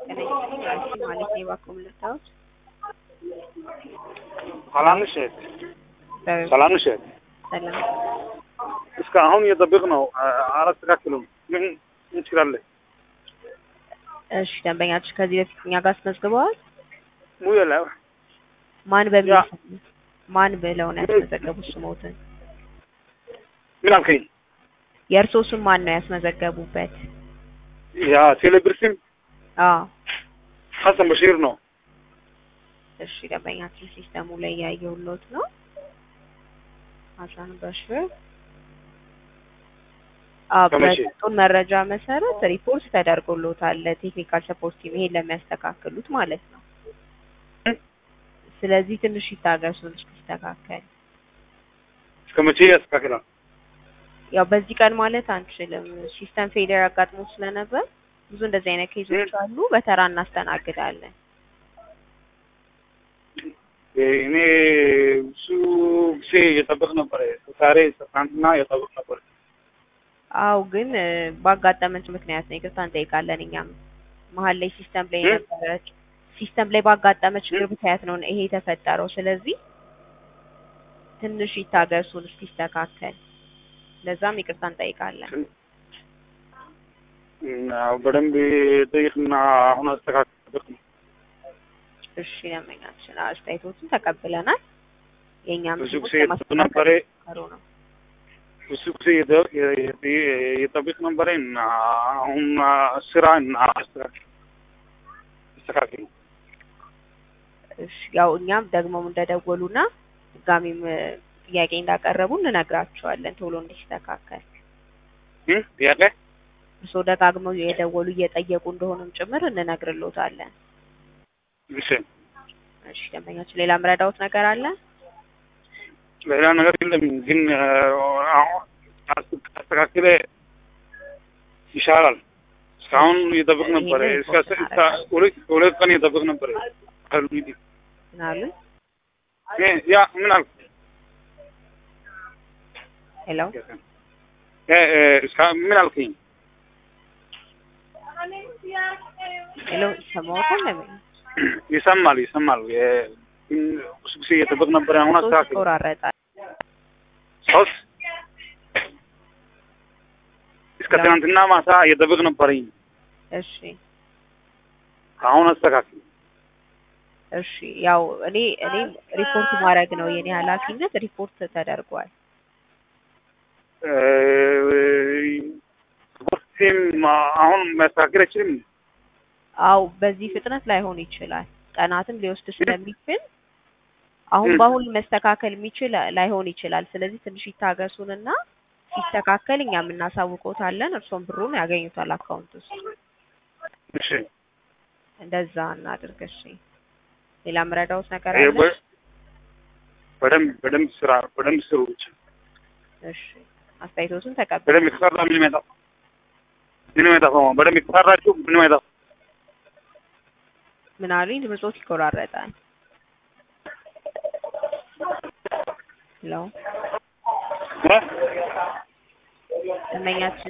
ከነዚህ ማለት ነው ባኩም ልታውስ ሰላም ነሽ? ሰላም ነሽ? ሰላም እስካሁን እየጠበቅነው አላስተካክሉም። ምን እንችላለን? እሺ ደንበኛችሁ ከዚህ በፊት እኛ ጋር አስመዝግበዋል? ሙየላ ማን ብለው ነው ያስመዘገቡት ስሞትን? ምን አልከኝ? የእርስዎ ስም ማን ነው ያስመዘገቡበት? ያ ቴሌብርስም ሐሰን በሽር ነው። እሺ ደንበኛችን ሲስተሙ ላይ ያየውሎት ነው። ሐሰን በሽር በሰጡን መረጃ መሰረት ሪፖርት ተደርጎሎታል ለቴክኒካል ሰፖርት ቲም ይሄን ለሚያስተካክሉት ማለት ነው። ስለዚህ ትንሽ ይታገሱን እስኪስተካከል። እስከመቼ ያስተካክላል? ያው በዚህ ቀን ማለት አንችልም። ሲስተም ፌሊየር አጋጥሞ ስለነበር ብዙ እንደዚህ አይነት ኬዞች አሉ። በተራ እናስተናግዳለን። እኔ እሱ ጊዜ እየጠበቅ ነበር። ዛሬ ትናንትና እየጠበቅ ነበር። አው ግን ባጋጠመን ምክንያት ነው ይቅርታ እንጠይቃለን። እኛም መሀል ላይ ሲስተም ላይ ባጋጠመ ችግር ምክንያት ነው ይሄ የተፈጠረው። ስለዚህ ትንሽ ይታገሱን እስኪስተካከል። ለዛም ይቅርታ እንጠይቃለን። በደንብ ጠይቅና አሁን አስተካክል። እሺ ለማኛችን አስተያየቶችን ተቀብለናል። የኛም ብዙ ጊዜ ነበር ነው ብዙ ጊዜ የጠብቅ ነበር እና አሁን ስራ እና አስተካክል። እሺ ያው እኛም ደግሞ እንደደወሉና ድጋሚም ጥያቄ እንዳቀረቡ እንነግራቸዋለን ቶሎ እንዲስተካከል። ጥያቄ እሱ ደጋግመው የደወሉ እየጠየቁ እንደሆነም ጭምር እንነግርልዎታለን። እሺ እሺ ደንበኛችን ሌላ ምረዳውት ነገር አለ? ሌላ ነገር የለም። ግን አሁን አስተካክለ ይሻላል። እስካሁን እየጠበቅ ነበር። ሁለት ቀን እየጠበቅ ነበር። ያ ምን አልኩ? ሄሎ ምን አልከኝ? ሄሎ ይሰማዎታል? ይሰማል። ብዙ ጊዜ እየጠበቅ ነበር። አሁን አስተካክል። ቆራረጣል። ሶስት እስከ ትናንትና ማታ እየጠበቅ ነበርኝ። እሺ አሁን አስተካክል። እሺ ያው እኔ ሪፖርት ማድረግ ነው የኔ ኃላፊነት። ሪፖርት ተደርጓል። ሪፖርትም አሁን ማስተካከል አይችልም። አው በዚህ ፍጥነት ላይሆን ይችላል። ቀናትም ሊወስድ ስለሚችል አሁን በአሁን መስተካከል የሚችል ላይሆን ይችላል። ስለዚህ ትንሽ ይታገሱንና ሲስተካከል እኛም እናሳውቆታለን። እርሶም ብሩን ያገኙታል አካውንት ውስጥ። እሺ እንደዛ እናድርግ። እሺ ሌላ ምረዳውት ነገር አለ? በደንብ ስሩ ብቻ። እሺ አስተያየቶችን ተቀበል። በደንብ የተሰራ ምን ይመጣ በደንብ የተሰራችሁ ምን ይመጣ? ምን አሉኝ? ድምጾት ይቆራረጣል። ሄሎ ደንበኛችን